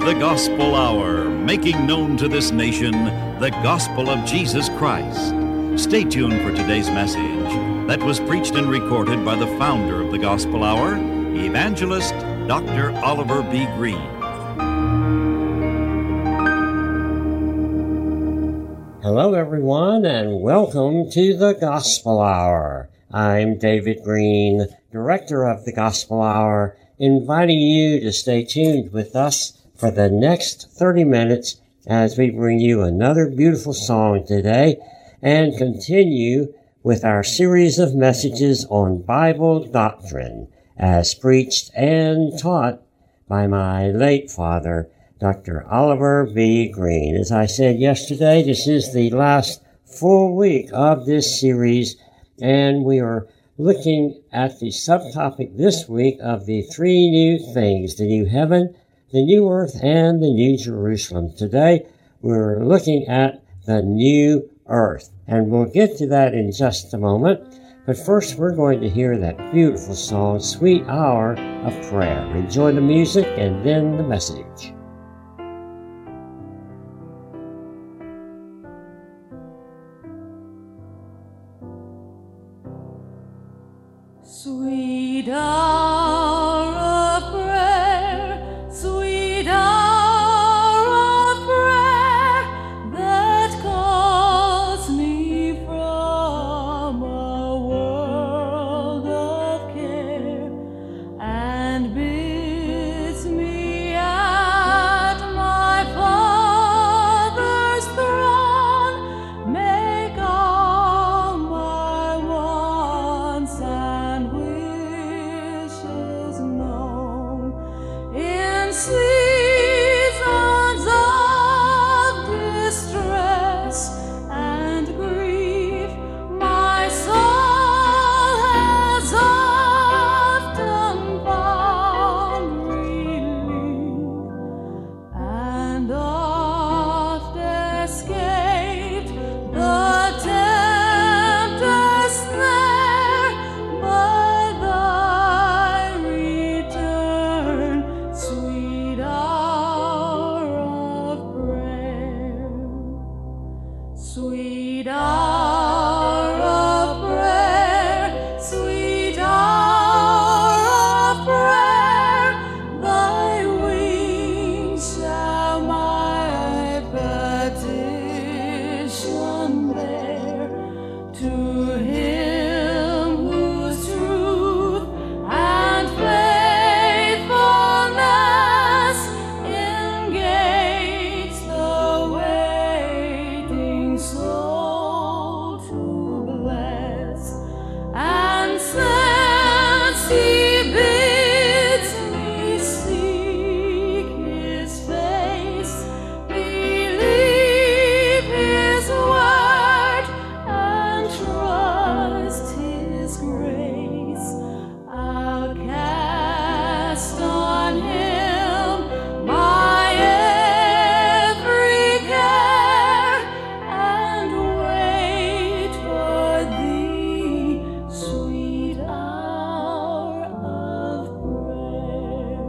the Gospel Hour, making known to this nation the gospel of Jesus Christ. Stay tuned for today's message that was preached and recorded by the founder of the Gospel Hour, Evangelist Dr. Oliver B. Green. Hello, everyone, and welcome to the Gospel Hour. I'm David Green, Director of the Gospel Hour, inviting you to stay tuned with us for the next 30 minutes as we bring you another beautiful song today and continue with our series of messages on Bible doctrine as preached and taught by my late father, Dr. Oliver B. Green. As I said yesterday, this is the last full week of this series, and we are looking at the subtopic this week of the three new things, the new heaven, the new earth, and the new Jerusalem. Today, we're looking at the new earth, and we'll get to that in just a moment. But first, we're going to hear that beautiful song, Sweet Hour of Prayer. Enjoy the music and then the message. Sweet hour of prayer, sweet hour of prayer, that calls me from a world of care and bids me at my Father's throne make all my wants and wishes known. In seasons of distress and grief, my soul has often found relief and oft escaped the tempter's snare by thy return, sweet hour of prayer. Sweet hour of prayer, sweet hour of prayer, thy wings shall my petition bear to him whose truth and faithfulness engages the waiting soul to bless. And since he bids me seek his face, believe his word and trust his grace, I'll cast on him my every care and wait for thee, sweet hour of prayer.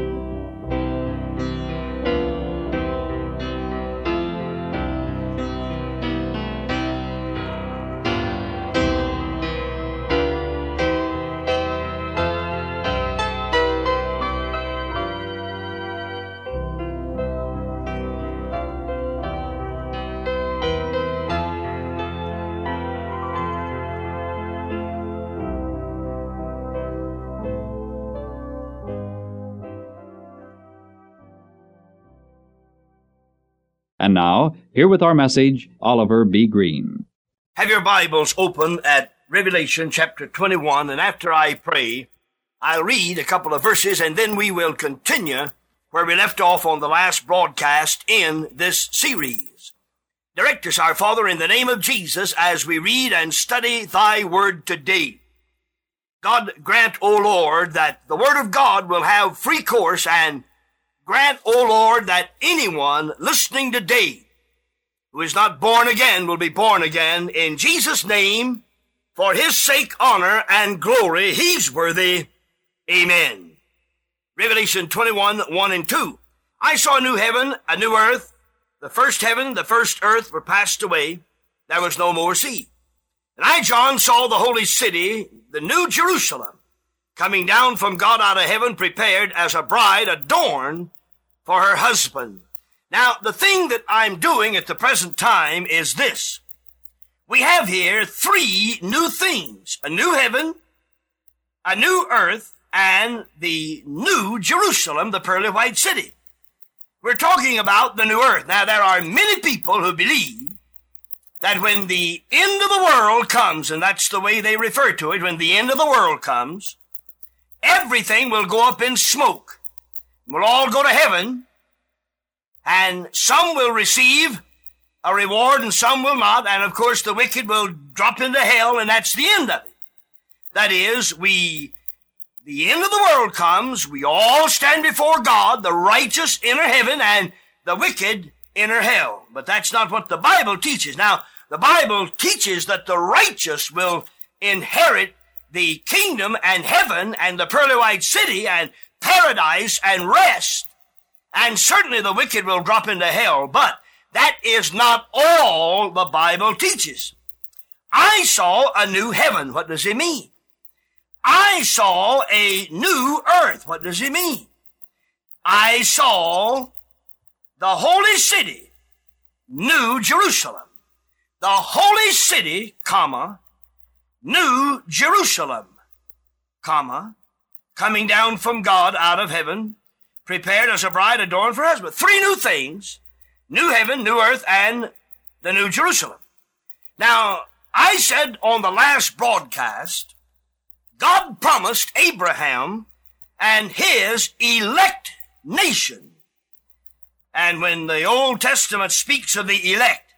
And now, here with our message, Oliver B. Green. Have your Bibles open at Revelation chapter 21, and after I pray, I'll read a couple of verses, and then we will continue where we left off on the last broadcast in this series. Direct us, our Father, in the name of Jesus, as we read and study thy word today. God grant, O Lord, that the word of God will have free course, and grant, O Lord, that anyone listening today who is not born again will be born again. In Jesus' name, for his sake, honor and glory, he's worthy. Amen. Revelation 21, 1 and 2. I saw a new heaven, a new earth. The first heaven, the first earth were passed away. There was no more sea. And I, John, saw the holy city, the new Jerusalem, coming down from God out of heaven, prepared as a bride adorned for her husband. Now, the thing that I'm doing at the present time is this. We have here three new things: a new heaven, a new earth, and the new Jerusalem, the pearly white city. We're talking about the new earth. Now, there are many people who believe that when the end of the world comes, and that's the way they refer to it, when the end of the world comes, everything will go up in smoke. We'll all go to heaven, and some will receive a reward and some will not, and of course the wicked will drop into hell, and that's the end of it. That is, the end of the world comes, we all stand before God, the righteous enter heaven, and the wicked enter hell. But that's not what the Bible teaches. Now, the Bible teaches that the righteous will inherit the kingdom and heaven and the pearly white city and paradise and rest. And certainly the wicked will drop into hell. But that is not all the Bible teaches. I saw a new heaven. What does it mean? I saw a new earth. What does it mean? I saw the holy city, New Jerusalem. The holy city, comma, New Jerusalem, comma, coming down from God out of heaven, prepared as a bride adorned for her husband. Three new things: new heaven, new earth, and the New Jerusalem. Now, I said on the last broadcast, God promised Abraham and his elect nation. And when the Old Testament speaks of the elect,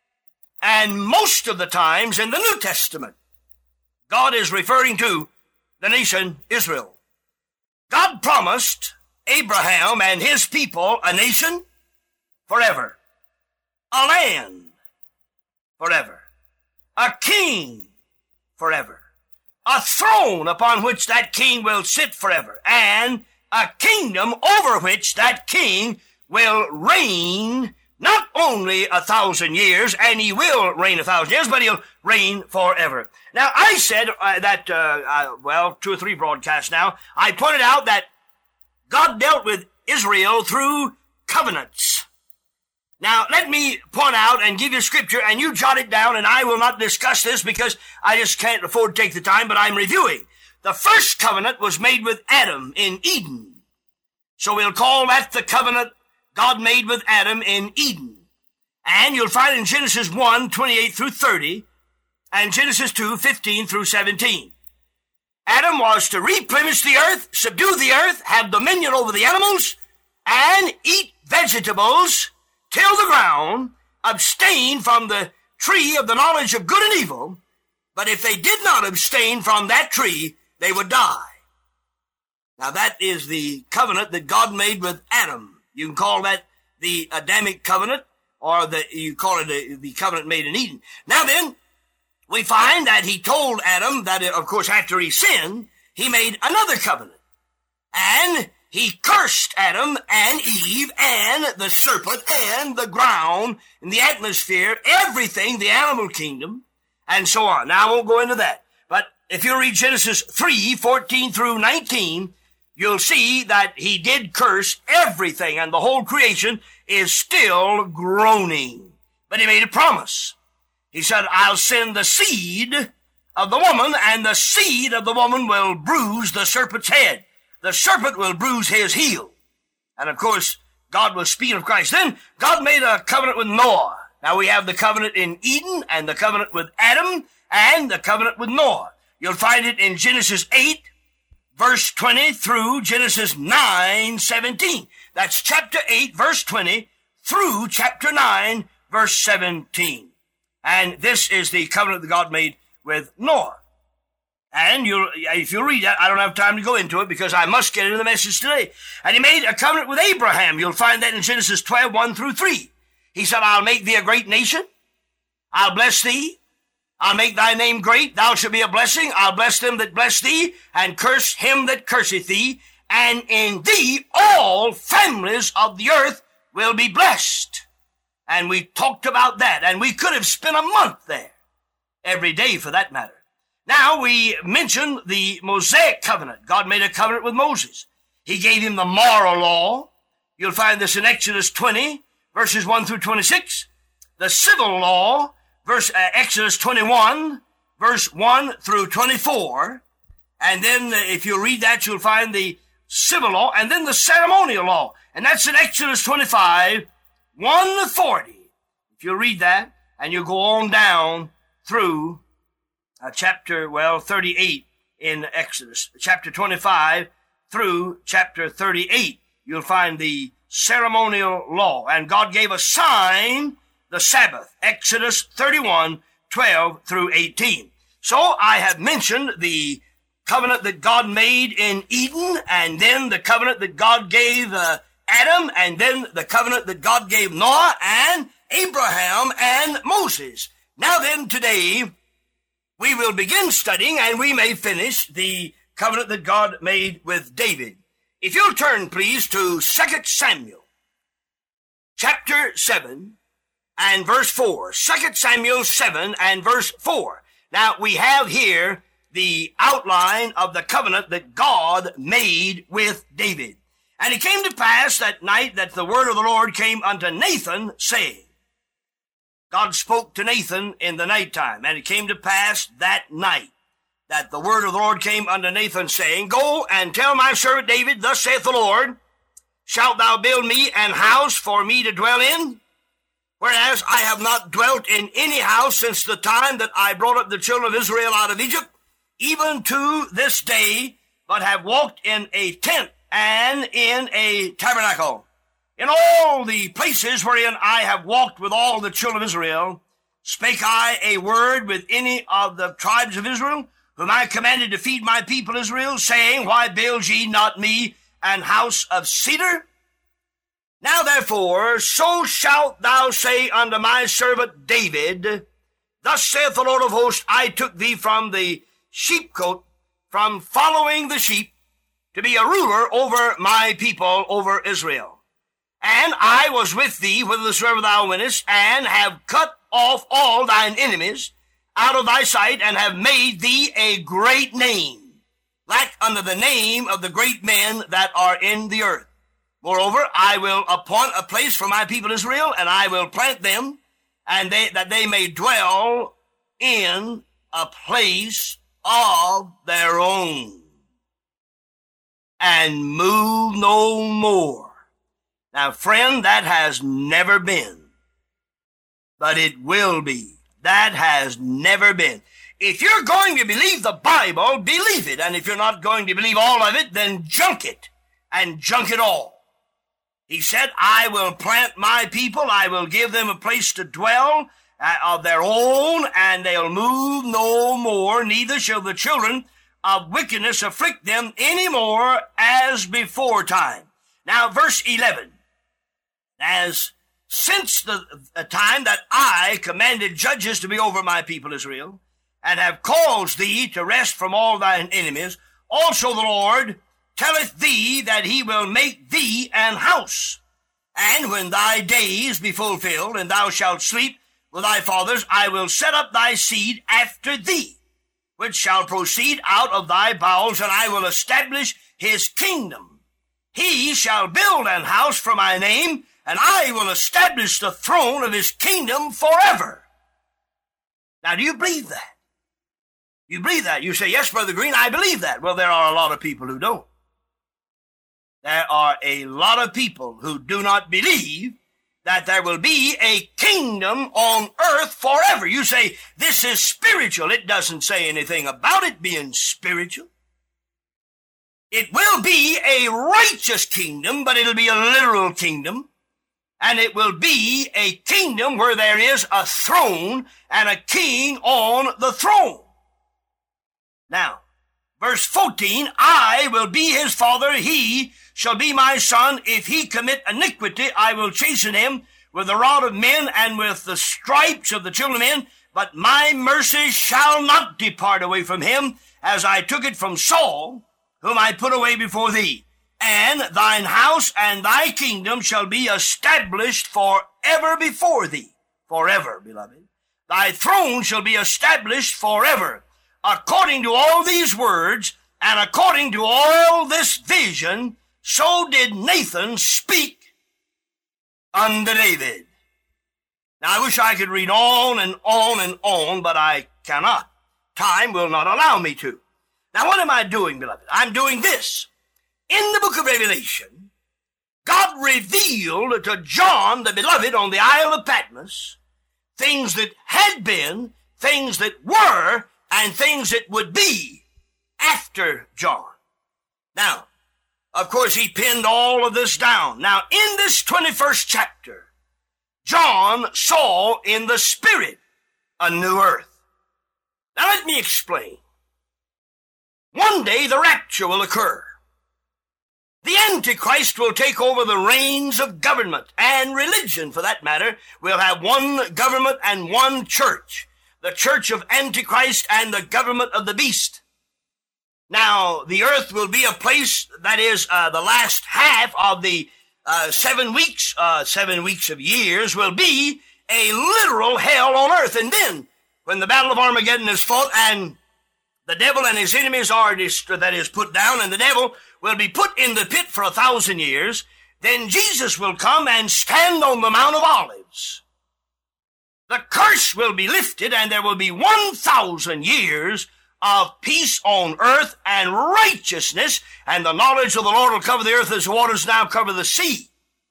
and most of the times in the New Testament, God is referring to the nation Israel. God promised Abraham and his people a nation forever, a land forever, a king forever, a throne upon which that king will sit forever, and a kingdom over which that king will reign not only 1,000 years, and he will reign 1,000 years, but he'll reign forever. Now, I said that 2 or 3 broadcasts now, I pointed out that God dealt with Israel through covenants. Now, let me point out and give you scripture, and you jot it down, and I will not discuss this because I just can't afford to take the time, but I'm reviewing. The first covenant was made with Adam in Eden. So we'll call that the covenant God made with Adam in Eden. And you'll find in Genesis 1, 28 through 30, and Genesis 2, 15 through 17. Adam was to replenish the earth, subdue the earth, have dominion over the animals, and eat vegetables, till the ground, abstain from the tree of the knowledge of good and evil. But if they did not abstain from that tree, they would die. Now that is the covenant that God made with Adam. You can call that the Adamic covenant, or you call it the covenant made in Eden. Now then, we find that he told Adam that, of course, after he sinned, he made another covenant. And he cursed Adam and Eve and the serpent and the ground and the atmosphere, everything, the animal kingdom, and so on. Now, I won't go into that. But if you read Genesis 3, 14 through 19, you'll see that he did curse everything, and the whole creation is still groaning. But he made a promise. He said, I'll send the seed of the woman, and the seed of the woman will bruise the serpent's head. The serpent will bruise his heel. And of course, God was speaking of Christ. Then God made a covenant with Noah. Now we have the covenant in Eden, and the covenant with Adam, and the covenant with Noah. You'll find it in Genesis 8, verse 20 through Genesis 9, 17. That's chapter 8, verse 20 through chapter 9, verse 17. And this is the covenant that God made with Noah. And if you read that, I don't have time to go into it because I must get into the message today. And he made a covenant with Abraham. You'll find that in Genesis 12, 1 through 3. He said, I'll make thee a great nation. I'll bless thee. I'll make thy name great. Thou shalt be a blessing. I'll bless them that bless thee, and curse him that curseth thee. and in thee all families of the earth will be blessed. And we talked about that, and we could have spent a month there, every day for that matter. Now we mentioned the Mosaic covenant. God made a covenant with Moses. He gave him the moral law. You'll find this in Exodus 20, verses 1 through 26. The civil law, Exodus 21, verse 1 through 24. And then if you read that, you'll find the civil law, and then the ceremonial law. And that's in Exodus 25, 1 to 40. If you read that, and you go on down through chapter 38 in Exodus, chapter 25 through chapter 38, you'll find the ceremonial law. And God gave a sign, the Sabbath, Exodus 31, 12 through 18. So I have mentioned the covenant that God made in Eden, and then the covenant that God gave Adam, and then the covenant that God gave Noah and Abraham and Moses. Now then, today, we will begin studying, and we may finish the covenant that God made with David. If you'll turn, please, to 2 Samuel, chapter 7 and verse 4. 2 Samuel 7 and verse 4. Now, we have here the outline of the covenant that God made with David. And it came to pass that night that the word of the Lord came unto Nathan, saying, God spoke to Nathan in the nighttime, and it came to pass that night that the word of the Lord came unto Nathan, saying, Go and tell my servant David, thus saith the Lord, shalt thou build me an house for me to dwell in? Whereas I have not dwelt in any house since the time that I brought up the children of Israel out of Egypt, even to this day, but have walked in a tent and in a tabernacle. In all the places wherein I have walked with all the children of Israel, spake I a word with any of the tribes of Israel, whom I commanded to feed my people Israel, saying, Why build ye not me an house of cedar? Now therefore, so shalt thou say unto my servant David, Thus saith the Lord of hosts, I took thee from the sheepcote, from following the sheep, to be a ruler over my people, over Israel. And I was with thee whithersoever thou wentest, and have cut off all thine enemies out of thy sight, and have made thee a great name, like unto the name of the great men that are in the earth. Moreover, I will appoint a place for my people Israel, and I will plant them, and that they may dwell in a place of their own, and move no more. Now, friend, that has never been, but it will be. That has never been. If you're going to believe the Bible, believe it. And if you're not going to believe all of it, then junk it, and junk it all. He said, I will plant my people, I will give them a place to dwell of their own, and they'll move no more, neither shall the children of wickedness afflict them any more as before time. Now, verse 11. As since the time that I commanded judges to be over my people Israel, and have caused thee to rest from all thine enemies, also the Lord telleth thee that he will make thee an house. And when thy days be fulfilled, and thou shalt sleep with thy fathers, I will set up thy seed after thee, which shall proceed out of thy bowels, and I will establish his kingdom. He shall build an house for my name, and I will establish the throne of his kingdom forever. Now, do you believe that? You believe that? You say, yes, Brother Green, I believe that. Well, there are a lot of people who don't. There are a lot of people who do not believe that there will be a kingdom on earth forever. You say, this is spiritual. It doesn't say anything about it being spiritual. It will be a righteous kingdom, but it'll be a literal kingdom. And it will be a kingdom where there is a throne and a king on the throne. Now, verse 14, I will be his father, he shall be my son. If he commit iniquity, I will chasten him with the rod of men and with the stripes of the children of men. But my mercy shall not depart away from him, as I took it from Saul, whom I put away before thee. and thine house and thy kingdom shall be established forever before thee. Forever, beloved. Thy throne shall be established forever. According to all these words, and according to all this vision, so did Nathan speak unto David. Now, I wish I could read on and on and on, but I cannot. Time will not allow me to. Now, what am I doing, beloved? I'm doing this. In the book of Revelation, God revealed to John, the beloved, on the Isle of Patmos, things that had been, things that were, and things that would be after John. Now, of course, he pinned all of this down. Now, in this 21st chapter, John saw in the Spirit a new earth. Now, let me explain. One day, the rapture will occur. The Antichrist will take over the reins of government and religion, for that matter. We'll have one government and one church. The church of Antichrist and the government of the beast. Now, the earth will be a place that is the last half of the 7 weeks of years will be a literal hell on earth. And then, when the battle of Armageddon is fought and the devil and his enemies are put down, and the devil will be put in the pit for 1,000 years, then Jesus will come and stand on the Mount of Olives. The curse will be lifted, and there will be 1,000 years of peace on earth and righteousness, and the knowledge of the Lord will cover the earth as the waters now cover the sea.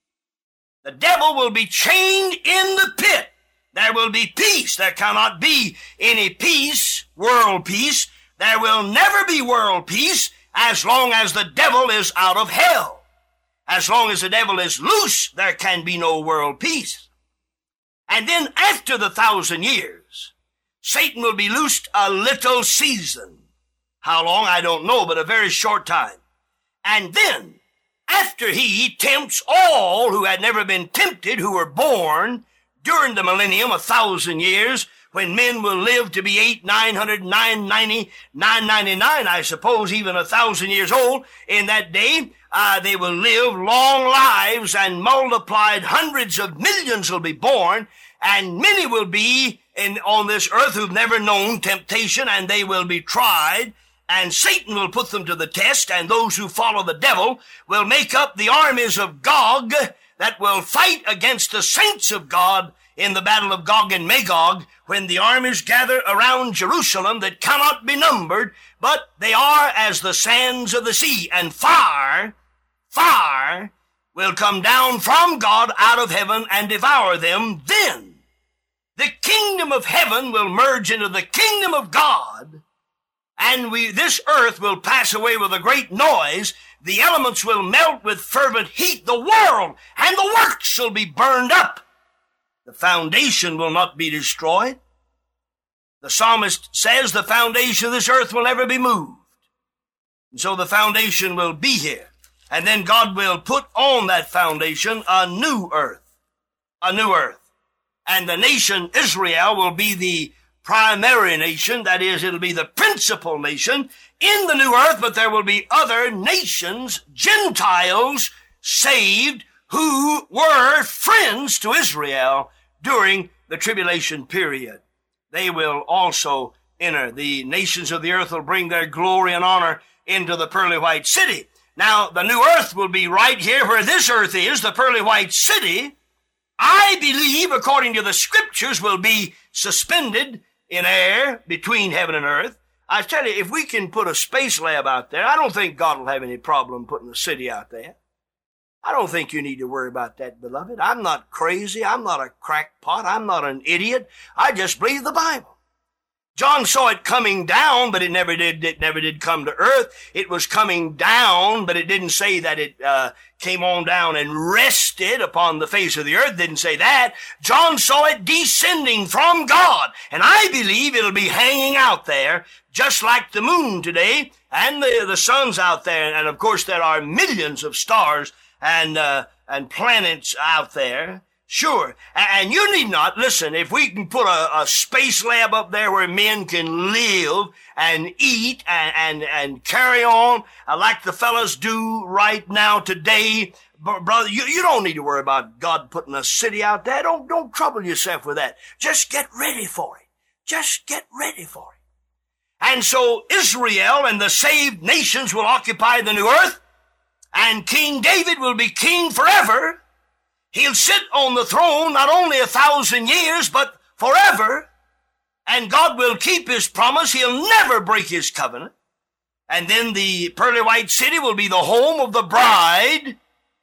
The devil will be chained in the pit. There will be peace. There cannot be any peace, world peace. There will never be world peace as long as the devil is out of hell. As long as the devil is loose, there can be no world peace. And then after the 1,000 years, Satan will be loosed a little season. How long, I don't know, but a very short time. And then, after he tempts all who had never been tempted, who were born during the millennium, 1,000 years, when men will live to be 800, 900, 990, 999, I suppose, even 1,000 years old, in that day, they will live long lives, and multiplied hundreds of millions will be born, and many will be on this earth who've never known temptation, and they will be tried, and Satan will put them to the test, and those who follow the devil will make up the armies of Gog that will fight against the saints of God in the battle of Gog and Magog, when the armies gather around Jerusalem that cannot be numbered, but they are as the sands of the sea, and fire will come down from God out of heaven and devour them. Then the kingdom of heaven will merge into the kingdom of God, and this earth will pass away with a great noise. The elements will melt with fervent heat. The world and the works shall be burned up. The foundation will not be destroyed. The psalmist says the foundation of this earth will never be moved. And so the foundation will be here. And then God will put on that foundation a new earth. A new earth. And the nation Israel will be the primary nation. That is, it'll be the principal nation in the new earth, but there will be other nations, Gentiles, saved, who were friends to Israel during the tribulation period. They will also enter. The nations of the earth will bring their glory and honor into the pearly white city. Now, the new earth will be right here where this earth is, the pearly white city. I believe, according to the scriptures, will be suspended in air between heaven and earth. I tell you, if we can put a space lab out there, I don't think God will have any problem putting a city out there. I don't think you need to worry about that, beloved. I'm not crazy. I'm not a crackpot. I'm not an idiot. I just believe the Bible. John saw it coming down, but it never did come to earth. It was coming down, but it didn't say that it came on down and rested upon the face of the earth. It didn't say that. John saw it descending from God, and I believe it'll be hanging out there, just like the moon today and the sun's out there. And of course, there are millions of stars and planets out there Sure. And you need not, listen, if we can put a space lab up there where men can live and eat and carry on like the fellas do right now today, brother, you don't need to worry about God putting a city out there. Don't trouble yourself with that. Just get ready for it. Just get ready for it. And so Israel and the saved nations will occupy the new earth, and King David will be king forever. He'll sit on the throne not only 1,000 years, but forever. And God will keep his promise. He'll never break his covenant. And then the pearly white city will be the home of the bride.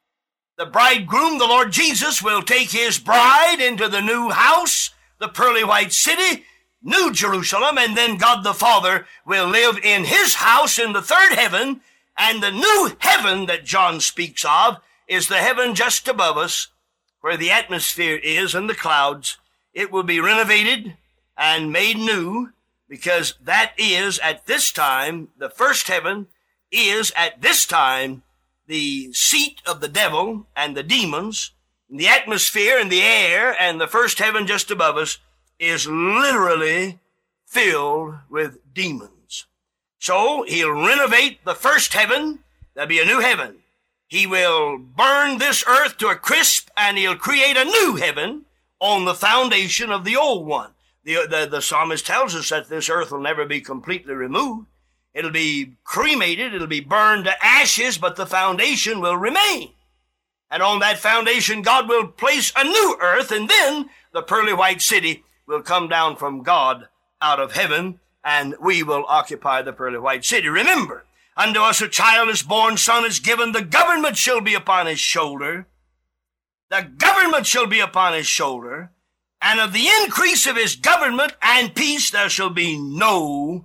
The bridegroom, the Lord Jesus, will take his bride into the new house, the pearly white city, New Jerusalem, and then God the Father will live in his house in the third heaven. And the new heaven that John speaks of is the heaven just above us, where the atmosphere is and the clouds. It will be renovated and made new, because that is at this time, the first heaven is at this time the seat of the devil and the demons. The atmosphere and the air and the first heaven just above us is literally filled with demons. So he'll renovate the first heaven. There'll be a new heaven. He will burn this earth to a crisp, and he'll create a new heaven on the foundation of the old one. The psalmist tells us that this earth will never be completely removed. It'll be cremated, it'll be burned to ashes, but the foundation will remain. And on that foundation, God will place a new earth, and then the pearly white city will come down from God out of heaven, and we will occupy the pearly white city. Remember, unto us a child is born, son is given, the government shall be upon his shoulder. The government shall be upon his shoulder, and of the increase of his government and peace there shall be no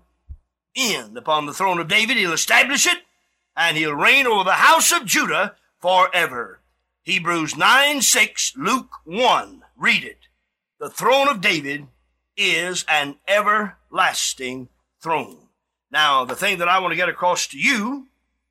end. Upon the throne of David he'll establish it, and he'll reign over the house of Judah forever. Hebrews 9:6, Luke 1, read it. The throne of David is an everlasting throne. Now, the thing that I want to get across to you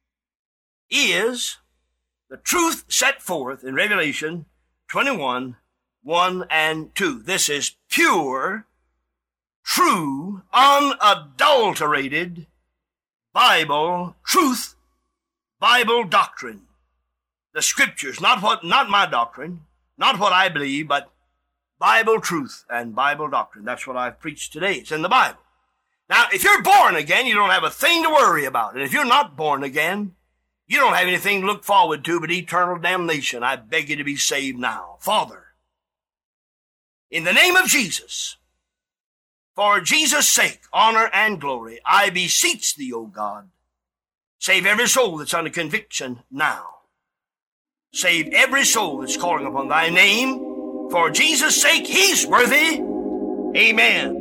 is the truth set forth in Revelation 21, 1 and 2. This is pure, true, unadulterated Bible truth, Bible doctrine. The scriptures, not my doctrine, not what I believe, but Bible truth and Bible doctrine. That's what I've preached today. It's in the Bible. Now, if you're born again, you don't have a thing to worry about. And if you're not born again, you don't have anything to look forward to but eternal damnation. I beg you to be saved now. Father, in the name of Jesus, for Jesus' sake, honor and glory, I beseech thee, O God, save every soul that's under conviction now. Save every soul that's calling upon thy name. For Jesus' sake, he's worthy. Amen.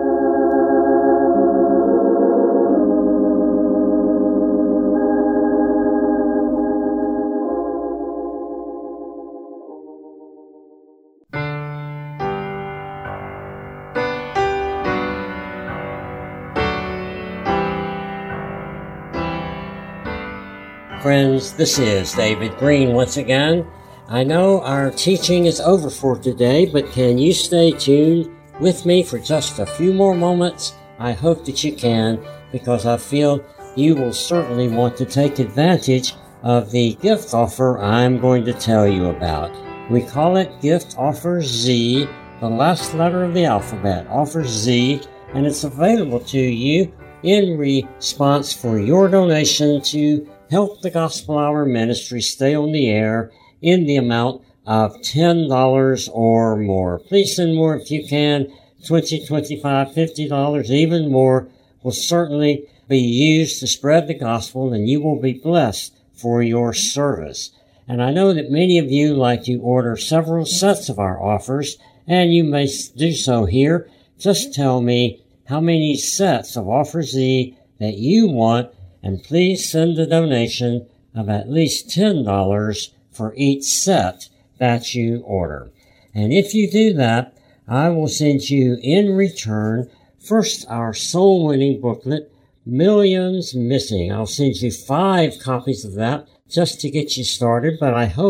Friends, this is David Green once again. I know our teaching is over for today, but can you stay tuned with me for just a few more moments? I hope that you can, because I feel you will certainly want to take advantage of the gift offer I'm going to tell you about. We call it Gift Offer Z, the last letter of the alphabet, Offer Z, and it's available to you in response for your donation to help the Gospel Hour Ministry stay on the air in the amount of $10 or more. Please send more if you can. $20, $25, $50, even more will certainly be used to spread the gospel, and you will be blessed for your service. And I know that many of you like to order several sets of our offers, and you may do so here. Just tell me how many sets of Offer Z that you want, and please send a donation of at least $10 for each set that you order. And if you do that, I will send you in return, first, our soul-winning booklet, Millions Missing. I'll send you 5 copies of that just to get you started, but I hope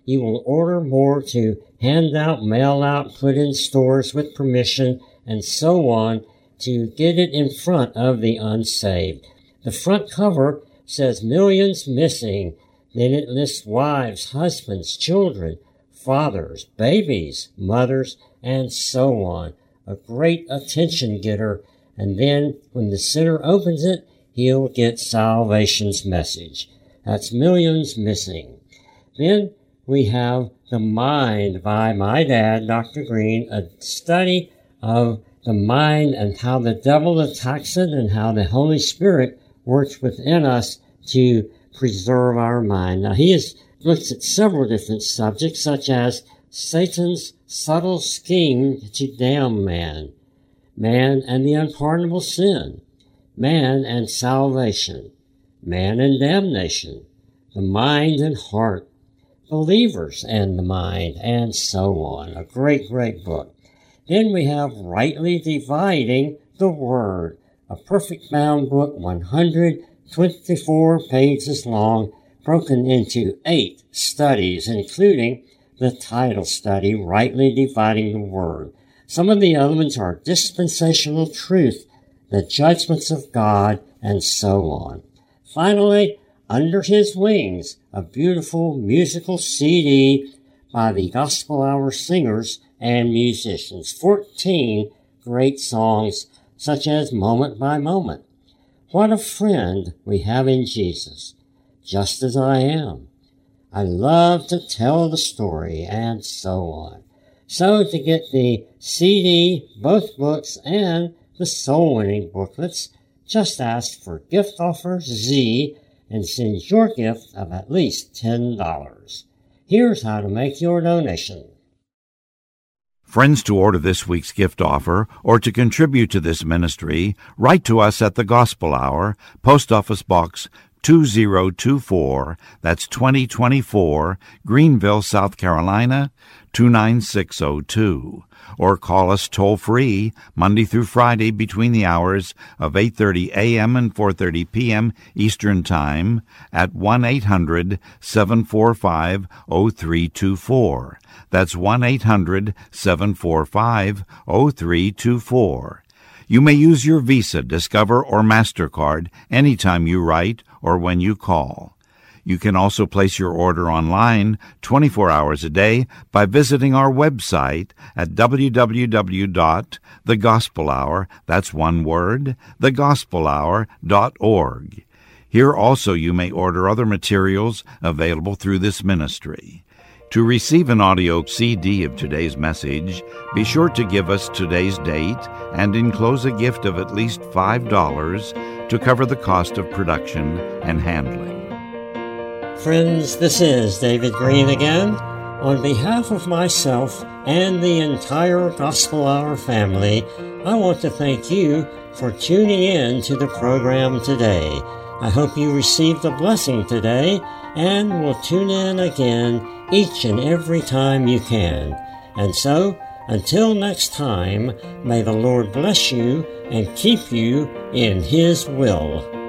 You will order more to hand out, mail out, put in stores with permission, and so on to get it in front of the unsaved. The front cover says millions missing. Then it lists wives, husbands, children, fathers, babies, mothers, and so on. A great attention getter. And then when the sinner opens it, he'll get salvation's message. That's millions missing. Then we have The Mind by my dad, Dr. Green, a study of the mind and how the devil attacks it and how the Holy Spirit works within us to preserve our mind. Now, he looks at several different subjects, such as Satan's subtle scheme to damn man, man and the unpardonable sin, man and salvation, man and damnation, the mind and heart, believers and the mind, and so on. A great, great book. Then we have Rightly Dividing the Word, a perfect bound book, 124 pages long, broken into 8 studies, including the title study, Rightly Dividing the Word. Some of the elements are dispensational truth, the judgments of God, and so on. Finally, Under His Wings, a beautiful musical CD by the Gospel Hour singers and musicians. 14 great songs, such as Moment by Moment, What a Friend We Have in Jesus, Just As I Am, I Love to Tell the Story, and so on. So to get the CD, both books, and the soul winning booklets, just ask for Gift Offer Z and send your gift of at least $10. Here's how to make your donation. Friends, to order this week's gift offer or to contribute to this ministry, write to us at the Gospel Hour, Post Office Box 2024, that's 2024, Greenville, South Carolina, 29602. Or call us toll-free Monday through Friday between the hours of 8:30 a.m. and 4:30 p.m. Eastern Time at 1-800-745-0324. That's 1-800-745-0324. You may use your Visa, Discover, or MasterCard anytime you write or when you call. You can also place your order online 24 hours a day by visiting our website at www.thegospelhour, that's one word, thegospelhour.org. Here also you may order other materials available through this ministry. To receive an audio CD of today's message, be sure to give us today's date and enclose a gift of at least $5 to cover the cost of production and handling. Friends, this is David Green again. On behalf of myself and the entire Gospel Hour family, I want to thank you for tuning in to the program today. I hope you received a blessing today and will tune in again each and every time you can. And so, until next time, may the Lord bless you and keep you in His will.